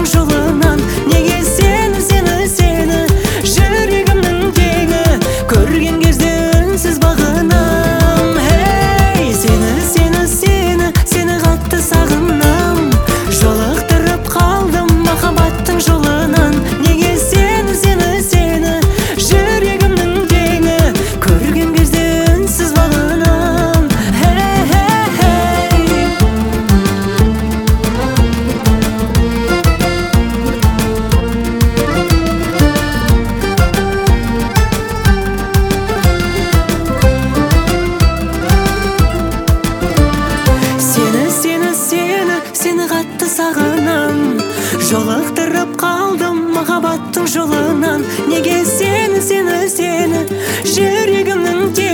жолынан. Неге сені, сені, сені жүрегімнің теңі көрген кезде үнсіз бағынам. Hey, сені, сені, сені, сені қатты сағынам. Жолықтырып қалдым махаббаттың жолынан. Неге сені, сені, сені жүрегімнің теңі көрген кезде үнсіз бағынам. Hey, hey, hey. Сені, сені, сені, сені қатты сағынам. Жолықтырып қалдым махаббаттың жолынан. Неге сені, сені, сені жүрегімнің